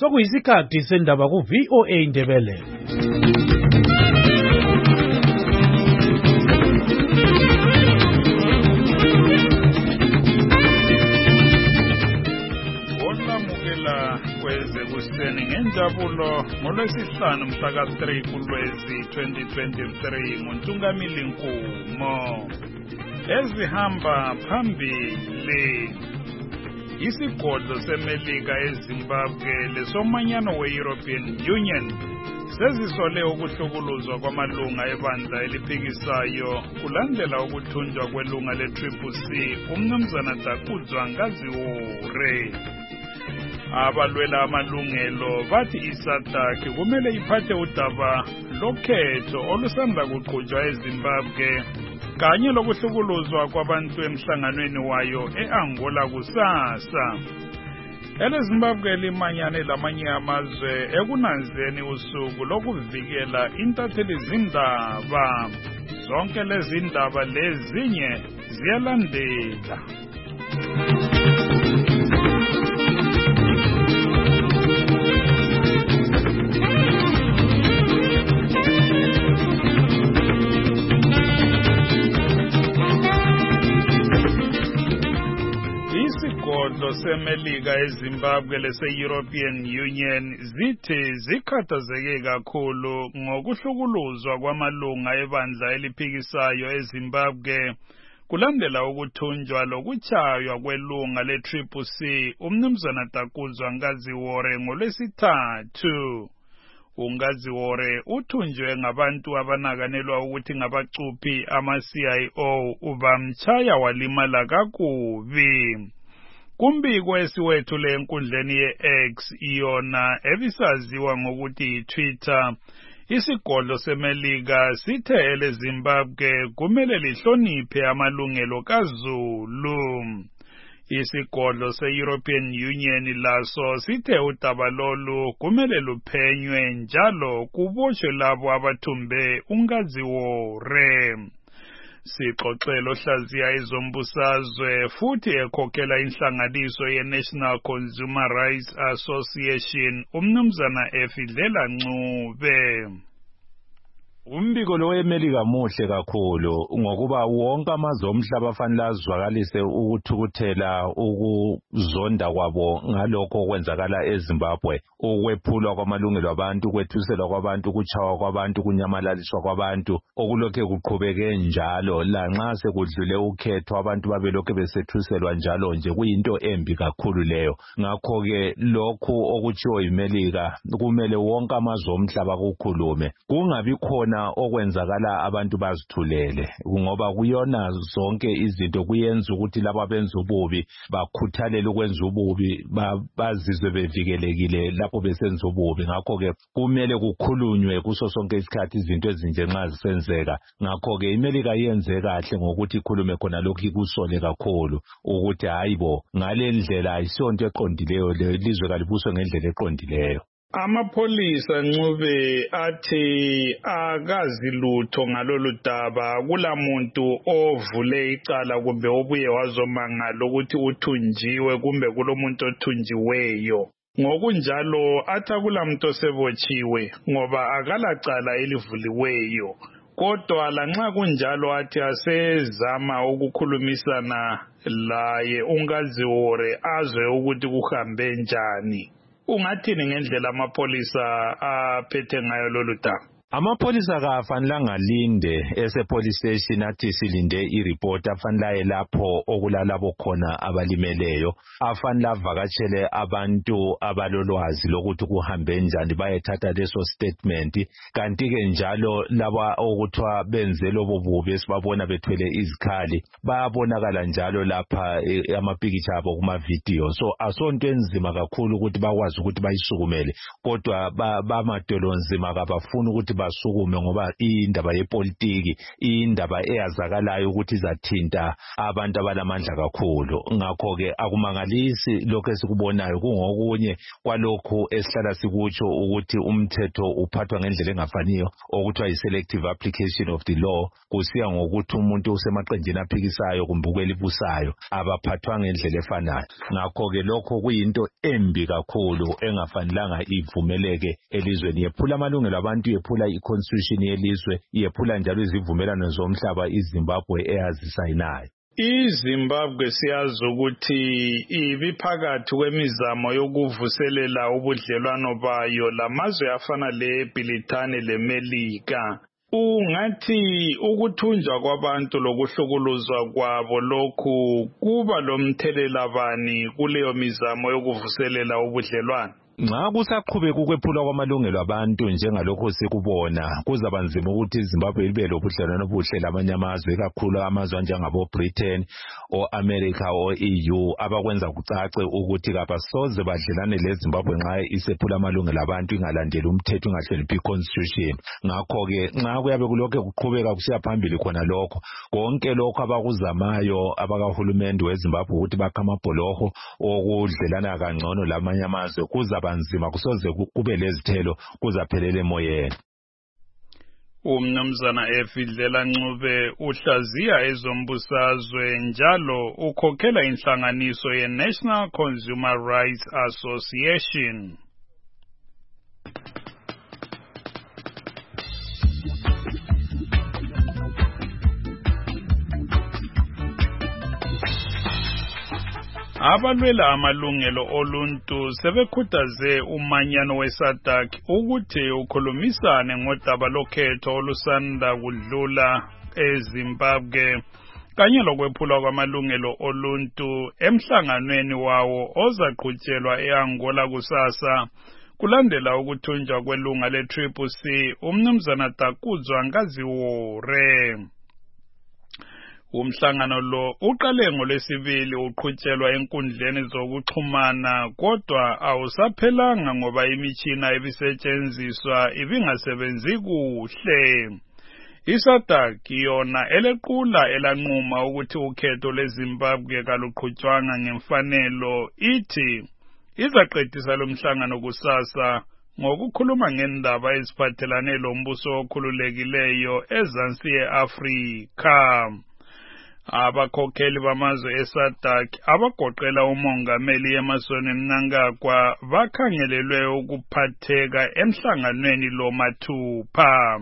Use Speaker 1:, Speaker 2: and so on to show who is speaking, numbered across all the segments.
Speaker 1: Sokuyisikhathi sendaba ku VOA Indebele.
Speaker 2: Olamukela kweze kuseni ngenjabulo ngolwesihlanu mhla ka-3 kuLwezi 2023 nguNtungamili Nkumo. Ezihamba phambili isigodlo seMelika eZimbabwe lesomanyano we-European Union sezisole ukuhlukuluzwa kwamalunga ebandla eliphikisayo kulandela ukuthunjwa kwelunga le-CCC umnumzana Dakudzwa Ngaziure. Abalwela amalungelo bathi iSADC kumele iphathe udaba lokhetho olusanda kuqhutshwa eZimbabwe kanye lokuhlukuluzwa kwabantu emhlanganweni wayo e-Angola kusasa. EleZimbabwe limanyane lamanye amazwe ekunanzeni usuku lokuvikela intatheli zindaba. Zonke lezi ndaba lezinye ziyalandela. Isigodlo seMelika eZimbabwe lese-European Union zithi zikhathazeke kakhulu ngokuhlukuluzwa kwamalunga ebandla eliphikisayo eZimbabwe kulandela ukuthunjwa lokutshaywa kwelunga le-CCC umnumzana Dakudzwa Ngaziure ngolwesithathu. uNgaziure uthunjwe ngabantu abanakanelwa ukuthi ngabacuphi ama-CIO ubamtshaya walimala kakubi. Kumbiko esiwethule enkundleni ye-X yona ebisaziwa ngokuthi yiTwitter, isigodlo seMelika sithe eleZimbabwe kumele lihloniphe amalungelo kaZulu. Isigodlo se-European Union laso sithe udaba lolu kumele luphenywe njalo kuboshwe labo abathumbe uNgaziure. Sixoxela ohlaziya ezombusazwe futhi ekhokhela inhlanganiso ye-National Consumer Rights Association umnumzana Efidlela Ncube.
Speaker 3: Umbiko lo weMelika muhle kakhulu ngokuba wonke amazwe omhlaba afanele azwakalise ukuthukuthela ukuzonda kwabo ngalokho okwenzakala eZimbabwe, ukwephulwa kwamalungelo abantu, ukwethuselwa kwabantu, ukuchawa kwabantu, kunyamalaliswa kwabantu okulokhe kuqhubeke njalo lanxa sekudlule ukhetho abantu babelokhe besethuselwa njalo nje. Kuyinto embi kakhulu leyo. Ngakho-ke lokhu okutshiwo yiMelika kumele wonke amazwe omhlaba kukhulume, kungabi khona okwenzakala abantu bazithulele, ngoba kuyona zonke izinto kuyenza ukuthi laba benza ububi bakhuthalele ukwenza ububi, bazizwe bevikelekile lapho besenza ububi. Ngakho-ke kumele kukhulunywe kuso sonke isikhathi izinto ezinje nxa zisenzeka. Ngakho-ke iMelika yenze kahle ngokuthi ikhulume khona lokhu, ikusole kakhulu ukuthi hayibo ngale ndlela ayisonto eqondileyo, lelizwe kalibuswe ngendlela eqondileyo.
Speaker 2: Amapholisa Ncube athi akazi lutho ngalolu daba. Kulamuntu ovule icala kumbe obuye wazomangala ukuthi uthunjiwe kumbe kulomuntu othunjiweyo. Ngokunjalo athi akulamuntu osebotshiwe ngoba akalacala elivuliweyo. Kodwa lanxa kunjalo athi asezama ukukhulumisana laye uNgaziure azwe ukuthi kuhambe njani. Ungathini ngendlela amapholisa aphethe ngayo lolu daba?
Speaker 3: Amapholisa kafanelanga linde police station athi silinde ireport. Afanele lapho okulalabo khona abalimeleyo. Afanele avakatshele abantu abalolwazi lokuthi kuhambe njani bayethatha leso statement. Kanti-ke njalo laba okuthiwa benze lobo bubi esibabona bethwele izikhali bayabonakala njalo lapha amapikitsha abo kuma-video. So asonto enzima kakhulu ukuthi bakwazi ukuthi bayisukumele, kodwa bamadolo nzima kabafuni ukuthi basukume ngoba indaba yepolitiki indaba eyazakalayo ukuthi izathinta abantu abalamandla kakhulu. Ngakho ke akumangalisi lokho esikubonayo kungokunye kwalokho esihlala sikutsho ukuthi umthetho uphathwa ngendlela engafaniyo okuthiwa yi-selective application of the law, kusiya ngokuthi umuntu usemaqenjini aphikisayo kumbe ukwelibusayo abaphathwa ngendlela efanayo. Ngakho ke lokho kuyinto embi kakhulu engafanelanga ivumeleke elizweni. Yephula amalungelo abantu, yephula i-constitution yelizwe, yephula njalo izivumelano zomhlaba iZimbabwe eyazisayinayo.
Speaker 2: iZimbabwe siyazi ukuthi ibiphakathi kwemizamo yokuvuselela ubudlelwano bayo lamazwe afana leBrithani leMelika. Ungathi ukuthunjwa kwabantu lokuhlukuluzwa kwabo lokhu kuba lomthelela bani kuleyo mizamo yokuvuselela ubudlelwano?
Speaker 3: Nxa kusaqhubeka ukwephulwa kwamalungelo abantu njengalokho sikubona, kuzaba nzima ukuthi iZimbabwe libe lobudlelwano obuhle lamanye amazwe, kakhulu amazwe anjengabo Britain o-America o-EU abakwenza kucace ukuthi kabasoze badlelane leZimbabwe nxa isephula amalungelo abantu, ingalandeli umthetho, ingahloniphi i-constitution. Ngakho-ke nxa kuyabe kulokho kuqhubeka kusiya phambili khona lokho, konke lokho abakuzamayo abakahulumende weZimbabwe ukuthi bakhe amabholoho okudlelana kangcono lamanye amazwe kuzaba nzima, kusoze kube lezithelo, kuzaphelela emoyeni.
Speaker 2: Umnumzana Efidlela Ncube uhlaziya ezombusazwe njalo ukhokhela inhlanganiso ye-National Consumer Rights Association. Abalwela amalungelo oluntu sebekhuthaze umanyano weSADC ukuthi ukhulumisane ngodaba lokhetho olusanda kudlula eZimbabwe kanye lokwephulwa kwamalungelo oluntu emhlanganweni wawo ozaqhutshelwa eAngola kusasa kulandela ukuthunjwa kwelunga le-CCC umnumzana Takudzwa Ngaziwore. Umhlangano lo uqale ngolwesibili uqhutshelwa enkundleni zokuxhumana kodwa awusaphelanga ngoba imitshina ebisetshenziswa ibingasebenzi kuhle. iSADC yona elequla elanquma ukuthi ukhetho leZimbabwe kaluqhutshwanga ngemfanelo ithi izaqedisa lo mhlangano kusasa ngokukhuluma ngendaba eziphathelane lombuso okhululekileyo ezansi ye-Afrika. Abakhokheli bamazwe eSADC abagoqela umongameli Emmerson Mnangagwa bakhangelelwe ukuphatheka emhlanganweni lo mathupha.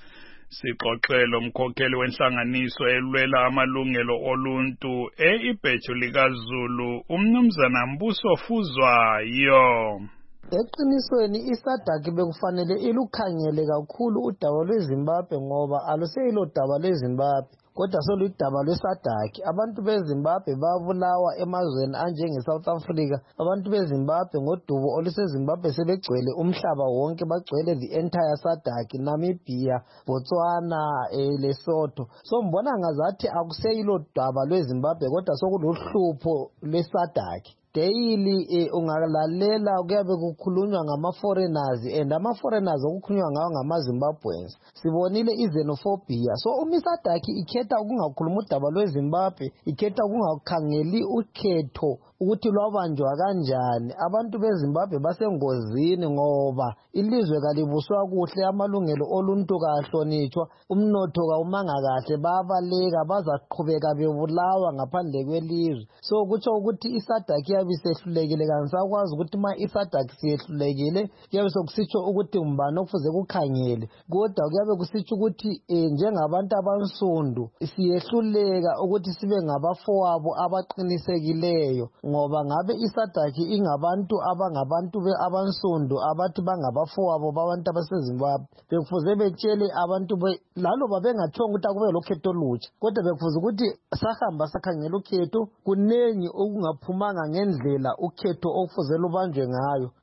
Speaker 2: Sixoxelo umkhokheli wenhlanganiso elwela amalungelo oluntu eIbheju likaZulu umnumzana Mbuso Fuzwayo.
Speaker 4: Eqinisweni iSADC bekufanele ilukhangele kakhulu udaba lweZimbabwe ngoba aluseyilo daba lweZimbabwe kodwa soludaba lweSADC. Abantu beZimbabwe babulawa emazweni anjenge-South Africa. Abantu beZimbabwe ngodubo oluseZimbabwe sebegcwele umhlaba wonke, bagcwele the entire SADC, Namibia, Botswana, Lesotho. So mbona ngazathi akuseyilo daba lweZimbabwe kodwa sokuluhlupho lweSADC. Daily ungalalela kuyabe kukhulunywa ngama-foreigners and ama-foreigners okukhulunywa ngawo ngama-Zimbabweans. Sibonile i-xenophobia. So iSADC ikhetha ukungakhuluma udaba lweZimbabwe, ikhetha ukungakhangeli ukhetho ukuthi lwabanjwa kanjani. Abantu beZimbabwe basengozini ngoba ilizwe kalibuswa kuhle, amalungelo oluntu kahlonitshwa, umnotho kawumanga kahle, bayabaleka, bazaqhubeka bebulawa ngaphandle kwelizwe. So kutsho ukuthi iSADC yabe isehlulekile, kangisakwazi ukuthi ma iSADC siyehlulekile kuyabe sokusitsho ukuthi umbani okufuze kukhangele, kodwa kuyabe kusitsho ukuthi njengabantu abansundu siyehluleka ukuthi sibe ngabafowabo abaqinisekileyo, ngoba ngabe iSADC ingabantu abangabantu abansundu abathi bangabafowabo babantu abaseZimbabwe. Bekufuze betshele abantu laloba bengatshonga ukuthi akube lokhetho olutsha, kodwa bekufuze ukuthi sahamba sakhangela ukhetho, kunengi okungaphumanga ngendlela ukhetho okufuze lubanjwe ngayo.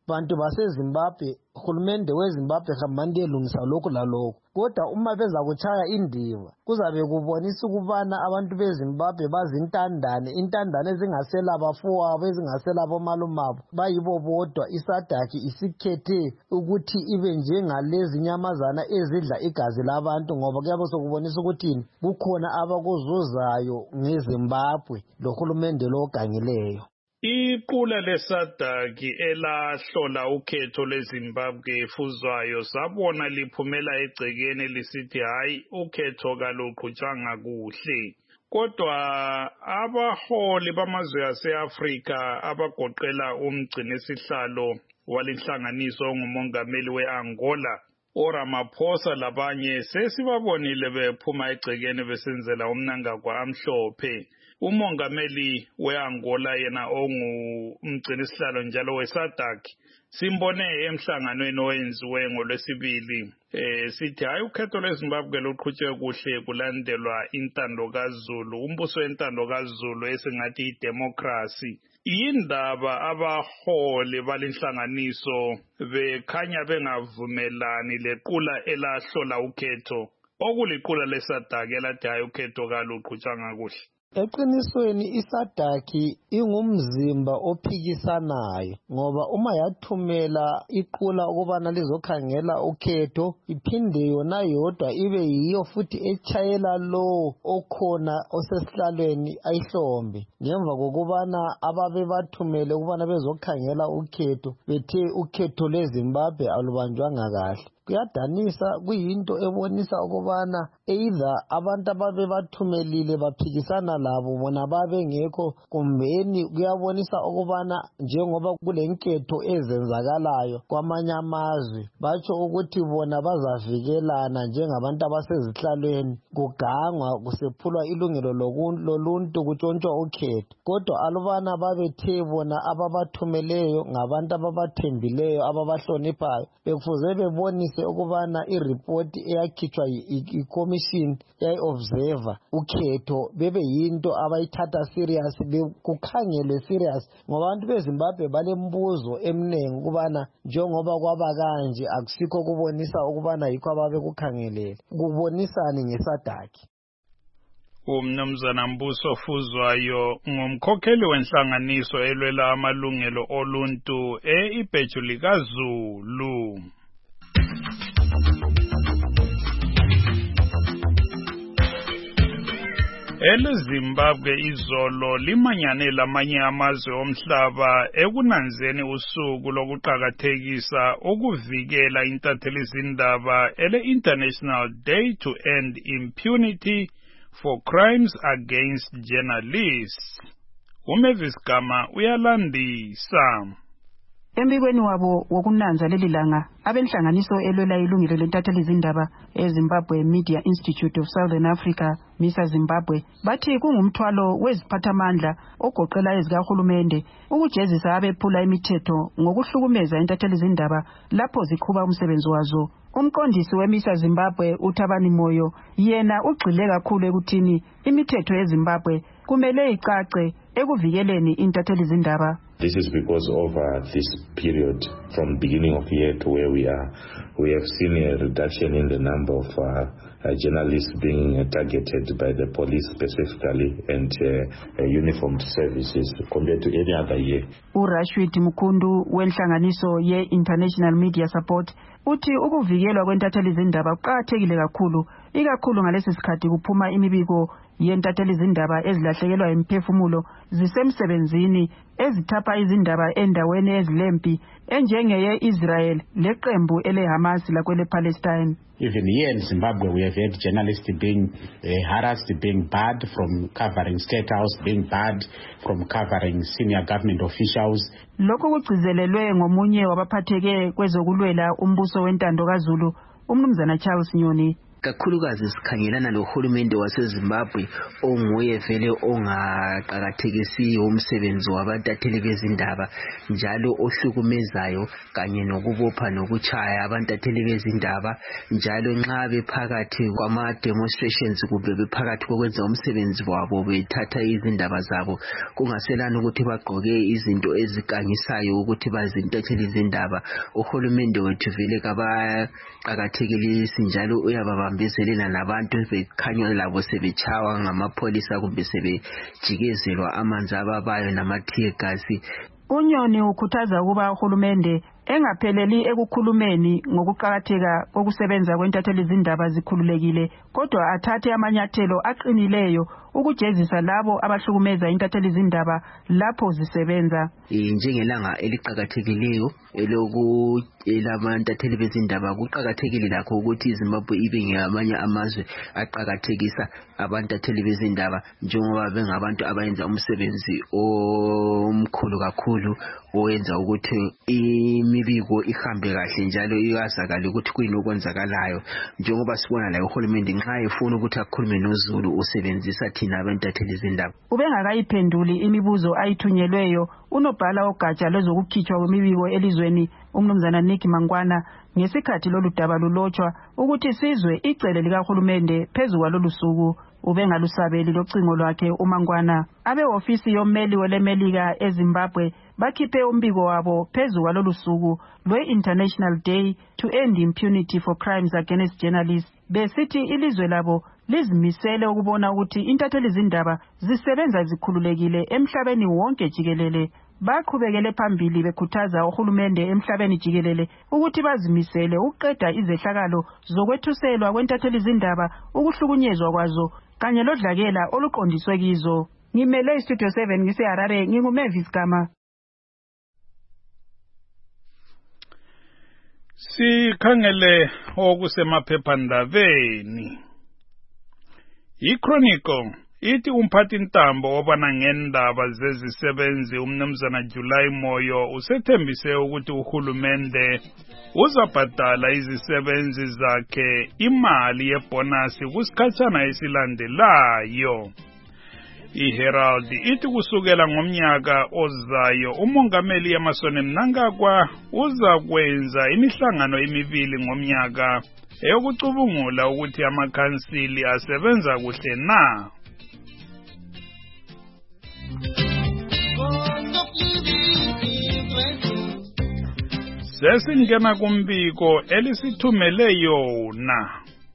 Speaker 4: bantu baseZimbabwe, uhulumende weZimbabwe hamande elungisa lokhu lalokhu. Kodwa uma beza kuchaya indiva kuzabe kubonisa ukubana abantu beZimbabwe bazintandane, intandane ezingasela bafowabo, ezingasela bomalumabo, bayibo bodwa. iSADC isikhethe ukuthi ibe njengalezi inyamazana ezidla igazi labantu, ngoba kuyabe sokubonisa ukuthi kukhona abakuzuzayo ngeZimbabwe lohulumende lo ogangileyo.
Speaker 2: Iqula leSADC elahlola ukhetho leZimbabwe efuzwayo sabona liphumela egcekeni lisithi hayi ukhetho kaluqhutshwanga kuhle. Kodwa abaholi bamazwe ase-Afrika abagoqela umgcinisihlalo walenhlanganiso ongumongameli we-Angola uRamaphosa labanye sesibabonile bephuma egcekeni besenzela umnangagwa amhlophe. Umongameli we-Angola yena ongumgcinisihlalo njalo we-SADC simbone emhlanganweni owenziwe ngoLwesibili sithi hayi ukhetho lweZimbabwe luqhutshwe kuhle kulandelwa intando kaZulu, umbuso wentando kaZulu esingathi idemocracy. Indaba abaholi balenhlanganiso bekhanya bengavumelani lequla elahlola ukhetho okuliqula leSADC elathi hayi ukhetho kaluqhutshwanga kuhle.
Speaker 4: Eqinisweni iSADC ingumzimba ophikisanayo, ngoba uma yathumela iqula ukubana lizokhangela ukhetho iphinde yona yodwa ibe yiyo futhi echayela lo okhona osesihlalweni ayihlombe, ngemva kokubana ababe bathumele ukubana bezokhangela ukhetho bethe ukhetho leZimbabwe alubanjwanga kahle. Kuyadanisa, kuyinto ebonisa ukubana either abantu ababe bathumelile baphikisana labo bona babengekho, kumbeni kuyabonisa ukubana njengoba kulenketho ezenzakalayo kwamanye amazwe batsho ukuthi bona bazavikelana njengabantu abasezihlalweni, kugangwa kusephulwa ilungelo loluntu kutshontshwa ukhetho. Kodwa alubana babethe bona ababathumeleyo ngabantu ababathembileyo ababahloniphayo, bekufuze bebonise ukubana ireport eyakhitshwa iCommission yayi-observer ukhetho bebe yinto abayithatha serious, kukhangelwe serious, ngoba abantu beZimbabwe balembuzo eminengi ukubana njengoba kwaba kanje akusikho kubonisa ukubana yikho ababe kukhangelele, kubonisani ngeSADC.
Speaker 2: Umnumzana Mbuso Fuzwayo ngumkhokheli wenhlanganiso elwela amalungelo oluntu eIbhejuli kaZulu. EleZimbabwe izolo limanyane lamanye amazwe omhlaba ekunanzeni usuku lokuqhakathekisa ukuvikela intathelizindaba ele-International Day to End Impunity for Crimes Against Journalists. uMavis Gama uyalandisa.
Speaker 5: Embikweni wabo wokunanza leli langa, abenhlanganiso elwela ilungelo lentathelizindaba eZimbabwe Media Institute of Southern Africa, MISA Zimbabwe, bathi kungumthwalo weziphathamandla ogoqela ezikahulumende ukujezisa abephula imithetho ngokuhlukumeza intathelizindaba lapho ziqhuba umsebenzi wazo. Umqondisi weMISA Zimbabwe uThabani Moyo yena ugxile kakhulu ekuthini imithetho yeZimbabwe kumele icace ekuvikeleni intathelizindaba.
Speaker 6: This is because of this period from beginning of year to where we are, we have seen a reduction in the number of journalists being targeted by the police specifically and uniformed services compared to any other year.
Speaker 5: uRashid Mukundu wenhlanganiso ye-International Media Support uthi ukuvikelwa kwentathelizindaba kuqakathekile kakhulu, ikakhulu ngalesi sikhathi kuphuma imibiko yentathelizindaba ezilahlekelwa imiphefumulo zisemsebenzini ezithapha izindaba endaweni ezilempi enjengeye-Israel leqembu ele-Hamas lakwele-Palestine.
Speaker 7: Even here in Zimbabwe, we have had journalists being harassed, being barred from covering State House, being barred from covering senior government officials.
Speaker 5: Lokho kugcizelelwe ngomunye wabaphatheke kwezokulwela umbuso wentando kaZulu, umnumzana Charles Nyoni.
Speaker 8: kakhulukazi sikhangelana lohulumende waseZimbabwe onguye vele ongaqakathekisiyo umsebenzi wabantatheli bezindaba njalo ohlukumezayo kanye nokubopha nokuchaya abantatheli bezindaba njalo nxa bephakathi kwama demonstrations kumbe bephakathi kokwenza umsebenzi wabo bethatha izindaba zabo kungaselana ukuthi bagqoke izinto ezikangisayo ukuthi bazintatheli izindaba. Uhulumende wethu vele kabaqakathekilisi njalo uyababambezelela nabantu bekhanywa labo sebechawa ngamapholisa kumbe sebejikezelwa amanzi ababayo namathiye gasi.
Speaker 5: Unyoni ukhuthaza ukuba uhulumende engapheleli ekukhulumeni ngokuqakatheka kokusebenza kwentatheli izindaba zikhululekile kodwa athathe amanyathelo aqinileyo ukujezisa labo abahlukumeza intatheli izindaba lapho zisebenza.
Speaker 8: Njengelanga eliqhakathekileyo elabantatheli bezindaba kuqhakathekile lakho ukuthi iZimbabwe ibe ngamanye amazwe aqhakathekisa abantatheli bezindaba njengoba bengabantu abayenza umsebenzi omkhulu kakhulu owenza ukuthi imibiko ihambe kahle njalo iyazakala ukuthi kuyini okwenzakalayo njengoba sibona la uhulumende nxa efuna ukuthi akhulume noZulu usebenzisa thina abantatheli izindaba.
Speaker 5: Ubengakayiphenduli imibuzo ayithunyelweyo unobhala ogatsha lezokukhitshwa kwemibiko elizweni umnumzana Nick Mangwana ngesikhathi lolu daba lulotshwa ukuthi sizwe icele likahulumende phezu kwalolu suku. Ubengalusabeli locingo lwakhe uMangwana. Abehofisi yommeli welemelika eZimbabwe bakhiphe umbiko wabo phezu kwalolu suku lwe-International Day to End Impunity for Crimes Against Journalists besithi ilizwe labo lizimisele ukubona ukuthi intatheli izindaba zisebenza zikhululekile emhlabeni wonke jikelele. Baqhubekele phambili bekhuthaza uhulumende emhlabeni jikelele ukuthi bazimisele uqeda izehlakalo zokwethuselwa kwentatheli izindaba ukuhlukunyezwa kwazo kanye lodlakela oluqondiswe kizo. Ngimele iStudio 7 ngiseHarare nginguMavis Gama.
Speaker 2: Sikhangele okusemaphephandabeni. iChronicle ithi umphathintambo obana ngendaba zezisebenzi umnumzana July Moyo usethembise ukuthi uhulumende uzabhadala izisebenzi zakhe imali yebonasi kusikhatshana esilandelayo. iHerald ithi kusukela ngomnyaka ozayo umongameli Emmerson Mnangagwa uzakwenza imihlangano emibili ngomnyaka eyokucubungula ukuthi amakhansili asebenza kuhle na. Sesingena kumbiko elisithumele yona.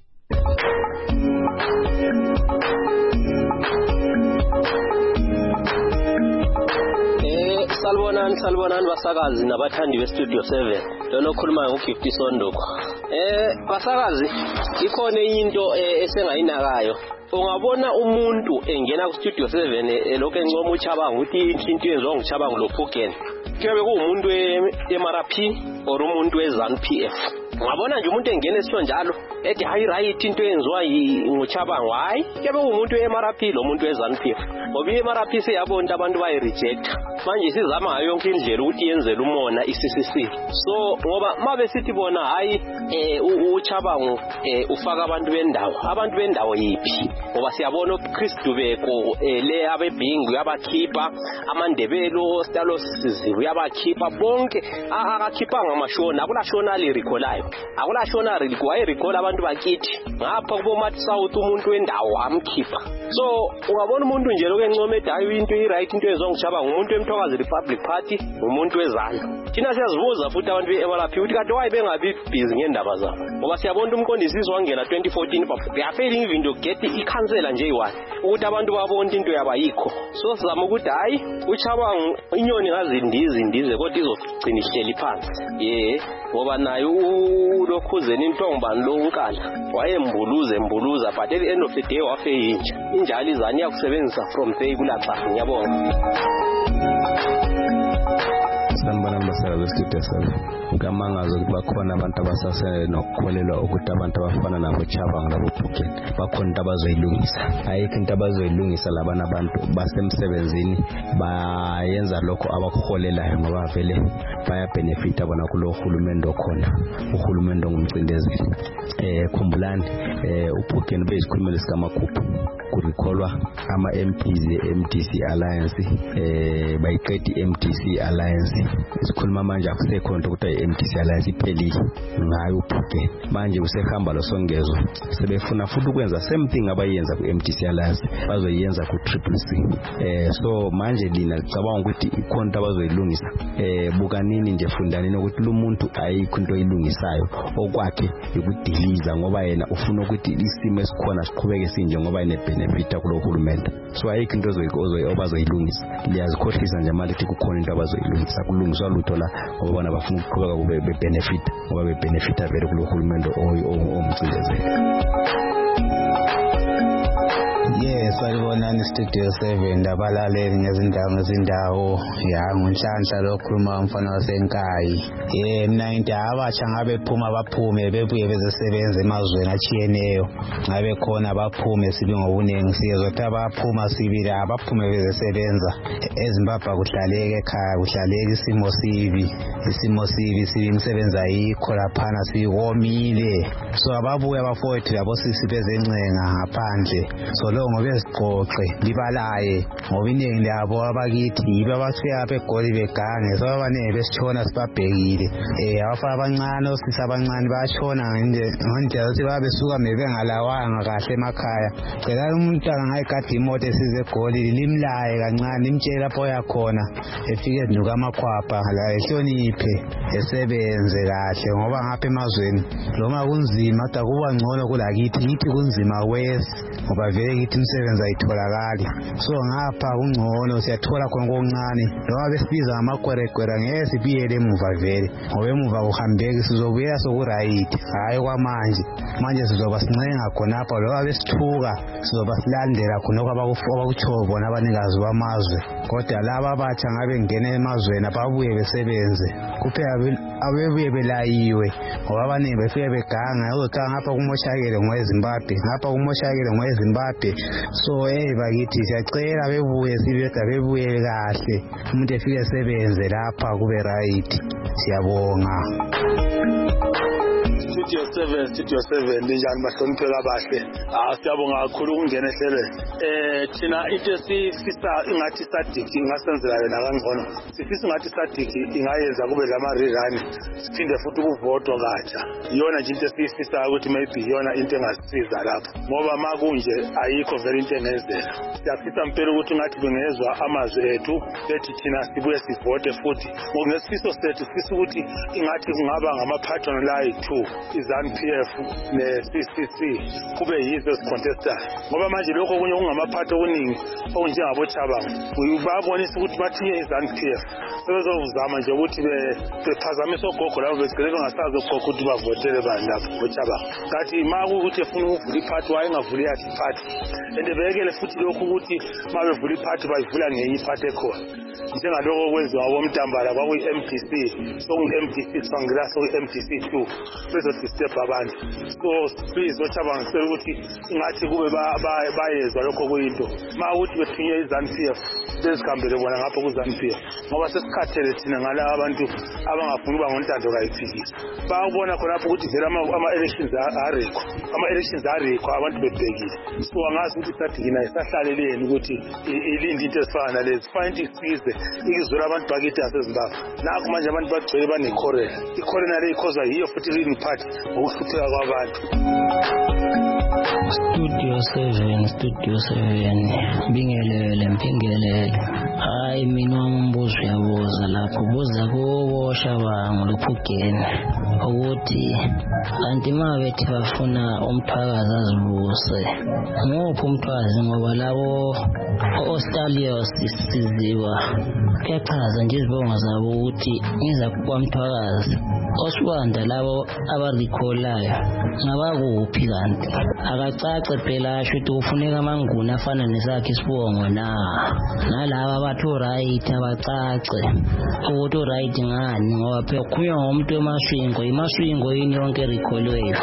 Speaker 9: Salibonani basakazi nabathandi beStudio 7. Lona okhuluma ngoGift Sondoko. Basakazi ikhona into esengayinakayo. Ungabona umuntu engena kuStudio 7 lokho encoma uChabanga ukuthi into yenziwa nguChabanga loPhugen. Kuyabe kuumuntu eMRP or umuntu weZANU-PF. Ungabona nje umuntu engena esho njalo ethi hayi right into yenziwa nguChabanga hayi kuyabe kuumuntu eMRP lo muntu weZANU-PF. Ngoba iMRP seyabona abantu bayi reject. Manje sizama ngayo yonke indlela ukuthi yenzele umona iCCC. So ngoba mabe sithi bona hayi uChabanga ufaka abantu bendawo yipi. Ngoba siyabona uChris Dubeko le abebhingu yabakhipha amandebelo stalo siziwe yabakhipha bonke akakhipha ngamashona akulashona alirecolayo akulashona recall abantu bakithi ngapha kubo Mat South umuntu wendawo amkhipha. So ungabona umuntu nje lokwencoma edayo into iright into ezwa nguChabanga umuntu eMthokazi Republic Party umuntu weZANU. Thina siyazibuza futhi abantu beMRP ukuthi kade wayebengabi busy ngendaba zabo ngoba siyabona umqondisi wangena 2014 yafela ivindo get ikhansela nje iwani ukuthi abantu babona into yaba yikho. So sizama ukuthi hayi uChabanga inyoni ngazindize kodwa izogcina ihleli phansi ngoba nayo ulokhuzeni intombani lo unkala wayembuluza but at the end of the day wafe injalo izani yakusebenzisa from there kulaxa ngiyabonga.
Speaker 10: Sanibona basakazi sakazi Studio 7 ngamangazo ukuthi bakhona abantu abasase nokukholelwa ukuthi abantu abafana nabo Chabang labo Phukeni bakhona into abazoyilungisa. Ayikho into abazoyilungisa labana abantu basemsebenzini bayenza lokho abakholelayo ngoba vele baya benefita bona kulo hulumende okhona. Uhulumende ngumcindezeli. Khumbulani uPhukeni bezikhulumela sikaMakhuphu kurikholwa ama MPs MDC Alliance bayiqedi MDC Alliance. Isikhuluma manje akusekho into ukuthi MDC Alliance iphelile ngayo uPhukeni. Manje usehamba lo Songezo sebefuna futhi ukwenza same thing abayenza ku MDC Alliance bazoyenza ku Triple C. So manje lina licabanga ukuthi ikhonto abazoyilungisa. Bukanini nje fundanini ukuthi lo muntu ayikho into oyilungisayo okwakhe ukudiliza ngoba yena ufuna ukuthi isimo esikhona siqhubeke sinje ngoba ine benefit kulo hulumende. So ayikho into abazoyilungisa. Liyazikhohlisa nje manje ukuthi kukhona into abazoyilungisa kulungiswa lutho la ngoba bona bafuna ukuqhubeka kube benefit ngoba be benefita vele kulo hulumende omcindezeli.
Speaker 11: Yes, salibonani Studio 7 ndabalaleli ngezindawo ya ngonhlanhla lokhuluma umfana wasenkayi. Mina into abatsha ngabe phuma baphume bebuye bezesebenza emazweni achiyeneyo. Ngabe khona baphume sibe ngobunengi siyezothi abaphuma sibili abaphume bezesebenza. eZimbabwe kuhlaleke ekhaya kuhlaleke isimo sibi imisebenzi ayikho laphana sikomile. So ababuye abafowethu labo sisi bezencenga ngaphandle. So lo ngobe siqoqe libalaye ngoba iningi labo abakithi yibo abafika apha eGoli begange. So abaningi besitshona sibabhekile. Abafana abancane osisi abancane bayashona ngendlela ukuthi babesuka mebengalawanga kahle emakhaya. Cela umuntu angayigada imoto esize eGoli limlaye kancane limtshela lapho yakhona efike ezinuka amakhwapha la ehloniphe esebenze kahle ngoba ngapha emazweni noma kunzima kodwa kuba ngcono kulakithi yithi kunzima wesi ngoba vele kithi imisebenzi ayitholakali. So ngapha kungcono siyathola khona okuncane noma besibiza amakwerekwera ngeke sibiyele emuva vele ngoba emuva kuhambeki sizobuya sokuright hayi kwamanje sizoba sincenga khonapha loba besithuka sizoba silandela khonoko abakutsho bona abanikazi bamazwe. Kodwa laba abatsha ngabe ngene emazweni ababuye besebenze kuphela abebuye belayiwe ngoba abaningi befike beganga ukuthi ngapha kumoshakele ngoweZimbabwe ngapha kumoshakele ngoweZimbabwe. So bakithi siyacela bebuye sibeda bebuye kahle umuntu efike esebenze lapha kube right. Siyabonga.
Speaker 12: Studio 7 njani bahlonipheka bahle. Siyabonga kakhulu ukungena ehlelweni. Thina into esifisa ingathi sadiki ingasenzela yona kangcono. Sifisa ingathi sadiki ingayenza kube lama rerun siphinde futhi ukuvotwa katsha. Iyona nje into esifisa ukuthi maybe iyona into engasisiza lapho. Ngoba makunje ayikho vele into engenzeka. Siyafisa impela ukuthi ngathi bengezwa amazwi ethu bethi thina sibuye sivote futhi. Ngesifiso sethu sifisa ukuthi ingathi kungaba ngama patron line 2 iZANU-PF ne-CCC kube yizo ezicontestayo ngoba manje lokho kunye kungamaphathi okuningi okunjengabo Chabang babonisa ukuthi bathinye iZANU-PF sebezozama nje ukuthi bephazamisa ogogo labo besigele bengasazi ogogo ukuthi bavotele bani lapho ngoChabang. Ngathi makuthi efuna ukuvula iphathi wayengavuli yakhe iphathi bekele futhi lokhu ukuthi mabevula iphathi bayivula ngenye iphathi ekhona njengalokho okwenziwa ngoMtambala kwakuyi-MDC sokuyi-MDC Sangila sokuyi-MDC 2 bezodisturb abantu. So please oChabang ngicela ukuthi ingathi kube bayezwa lokho kuyinto makuthi bethinye iZANU-PF bezihambele bona ngapho kuZANU-PF ngoba sesikhathele thina ngalabo abantu abangafuni ukuba ngontando kayiphikisa. Bayabona khonapho ukuthi vele ama-elections arikho abantu bebhekile. So angazi ukuthi sadiki naye sahlaleleni ukuthi ilindi into ezifana nalezi fanele isize ikizwela abantu bakithi yaseZimbabwe. Nakho manje abantu bagcwele banekhorela. Ikhorela le ikhozwa yiyo futhi iphathi ngokuhlupheka kwabantu.
Speaker 13: Studio 7 Mpingelele hayi mina umbuzo uyabuza lapho buza kuwo Chabang loPhukeni ukuthi kanti mabethi bafuna umthwakazi azibuse ngophi umthwakazi ngoba labo Ostalios siziwa kephaza nje izibongo zabo ukuthi ngiza kwamthwakazi oswanda labo abazikholayo ngabakuphi kanti akacace phela asho ukuthi ufuneka amanguni afana nesakhe isibongo nalabo abathi right abacace ukuthi right ngani ngoba phela kukhulunywa ngomuntu wemaswingo imaswingo yini yonke erikholweyo.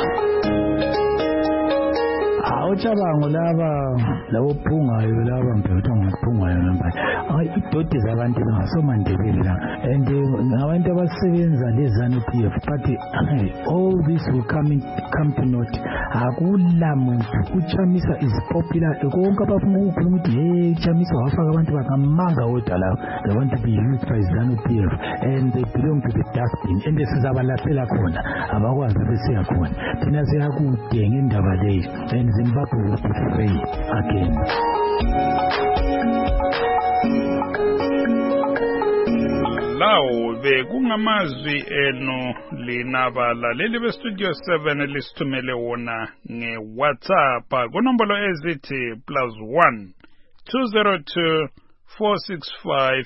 Speaker 14: Ucabango labo phungayo laba mbethu ngophungayo namba idodi zabantu bengasomandebele la and ngabantu abasebenza leZANU-PF but all this will come to naught. Akula muntu uChamisa is popular konke abafuna ukukhuluma ukuthi hey Chamisa wafaka abantu bakamanga odala they want to be used by ZANU-PF and they belong to the dustbin and sizabalaphela khona abakwazi besiya khona thina siyakude ngendaba leyo and Zimbabwe will be free again.
Speaker 2: Lawo bekungamazwi eno linabala leli be Studio 7 elisithumele wona ngeWhatsApp kunombolo ezithi +1 202 465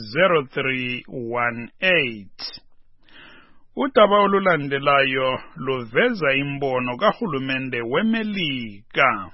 Speaker 2: 0318. Udaba olulandelayo luveza imbono kahulumende weMelika.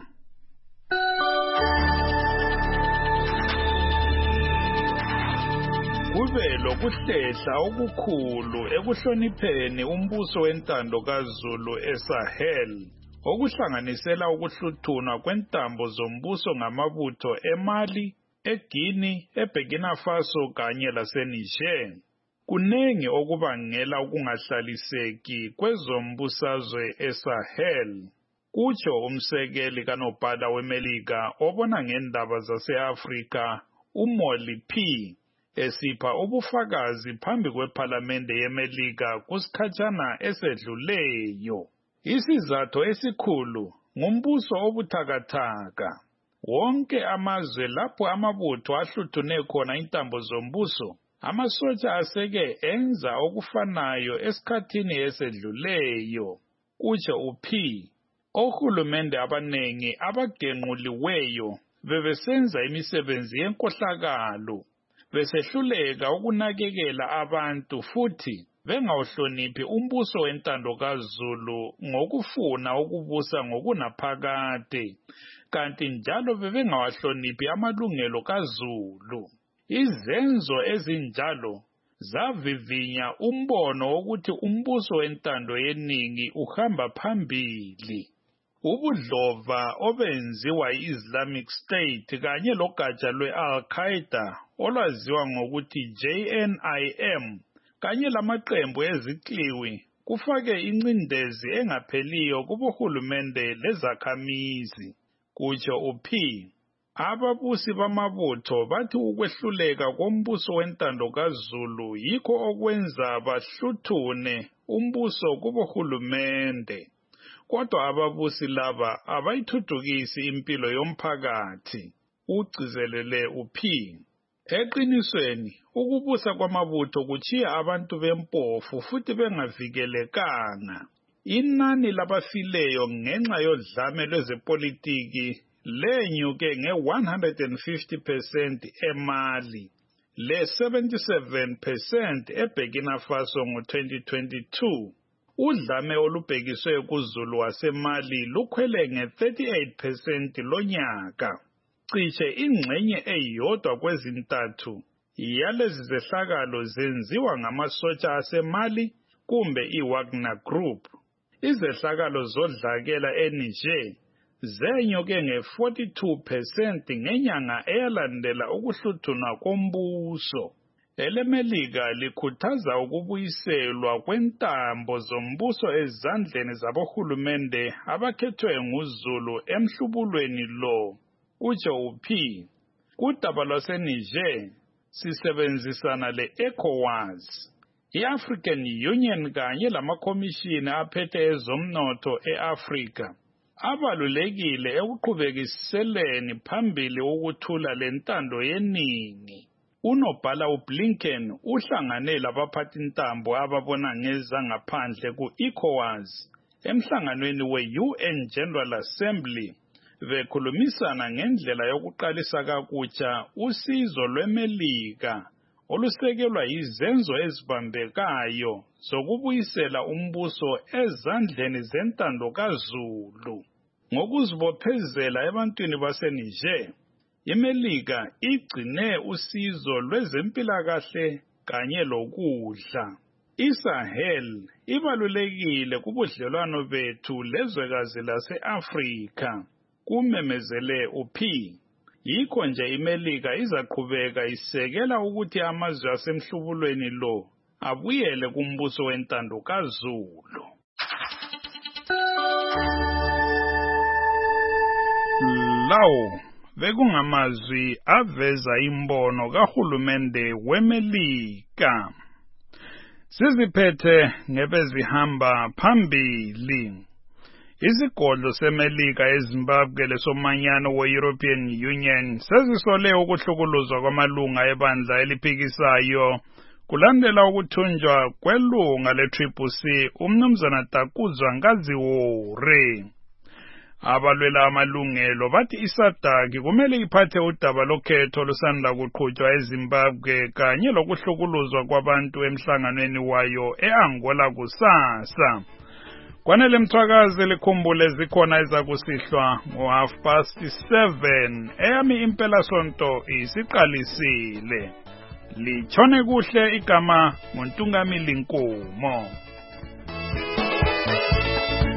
Speaker 2: Kube lokuhlehla okukhulu ekuhlonipheni umbuso wentando kaZulu eSahel, okuhlanganisela ukuhluthunwa kwentambo zombuso ngamabutho eMali, eGuinea, eBurkina Faso kanye laseNiger. Kunengi okubangela ukungahlaliseki kwezombusazwe eSahel, kutsho umsekeli kanobhala weMelika obona ngendaba zase-Afrika uMolly P. esipha ubufakazi phambi kwePhalamende yeMelika kusikhatshana esedluleyo. Isizathu esikhulu ngumbuso obuthakathaka. Wonke amazwe lapho amabutho ahluthune khona intambo zombuso, amasotsha aseke enza okufanayo esikhathini esedluleyo, kutsho uP. Ohulumende abanengi abagenquliweyo bebesenza imisebenzi yenkohlakalo, besehluleka ukunakekela abantu futhi bengawuhloniphi umbuso wentando kaZulu ngokufuna ukubusa ngokunaphakade, kanti njalo bebengawahloniphi amalungelo kaZulu. Izenzo ezinjalo zavivinya umbono wokuthi umbuso wentando yeningi uhamba phambili. Ubudlova obenziwa yi-Islamic State kanye logatsha lwe-Al-Qaeda olwaziwa ngokuthi JNIM kanye lamaqembu ezikliwi kufake incindezi engapheliyo kubohulumende lezakhamizi, kutsho uP. Ababusi bamabutho bathi ukwehluleka kombuso wentando kaZulu yikho okwenza bahluthune umbuso kubohulumende. Kodwa ababusi laba abayithuthukisi impilo yomphakathi, ugcizelele uP. Eqinisweni, ukubusa kwamabutho kuchiya abantu bempofu futhi bengavikelekanga. Inani labafileyo ngenxa yodlame lwezepolitiki lenyuke nge-150% eMali, le-77% eBurkina Faso ngo-2022. Udlame olubhekiswe kuZulu waseMali lukhwele nge-38% lonyaka. Cishe ingxenye eyodwa kwezintathu yalezi zehlakalo zenziwa ngamasotsha aseMali kumbe iWagner Group. Izehlakalo zodlakela eNiger zenyuke nge-42% ngenyanga eyalandela ukuhluthunwa kombuso. EleMelika likhuthaza ukubuyiselwa kwentambo zombuso ezandleni zabohulumende abakhethwe nguZulu emhlubulweni lo, utsho uP. Kudaba lwaseNiger sisebenzisana le-ECOWAS, i-African Union kanye lamakhomishini aphethe ezomnotho e-Afrika abalulekile ekuqhubekiseleni phambili ukuthula lentando yeningi. Unobhala uBlinken uhlangane labaphathintambo ababona ngezangaphandle ku-ECOWAS emhlanganweni we-UN General Assembly bekhulumisana ngendlela yokuqalisa kakutsha usizo lweMelika olusekelwa yizenzo ezibambekayo zokubuyisela umbuso ezandleni zentando kaZulu. Ngokuzibophezela ebantwini baseNiger, iMelika igcine usizo lwezempilakahle kanye lokudla. ISahel ibalulekile kubudlelwano bethu lezwekazi lase-Afrika, kumemezele uP. Yikho nje iMelika izaqhubeka isekela ukuthi amazwe asemhlubulweni lo abuyele kumbuso wentando kaZulu. Lawo bekungamazwi aveza imbono kahulumende weMelika. Siziphethe ngebezihamba phambili. Isigodlo seMelika eZimbabwe lesomanyano we-European Union sezisole ukuhlukuluzwa kwamalunga ebandla eliphikisayo kulandela ukuthunjwa kwelunga le-CCC umnumzana Takuzwa Ngaziwore. Abalwela amalungelo bathi iSADC kumele iphathe udaba lokhetho lusanda kuqhutshwa eZimbabwe kanye lokuhlukuluzwa kwabantu emhlanganweni wayo eAngola kusasa. Kwanele Mthwakazi likhumbule zikhona ezakusihlwa ngo7:30 eyami impela sonto isiqalisile. Lichone kuhle igama nguNtungamili Nkomo.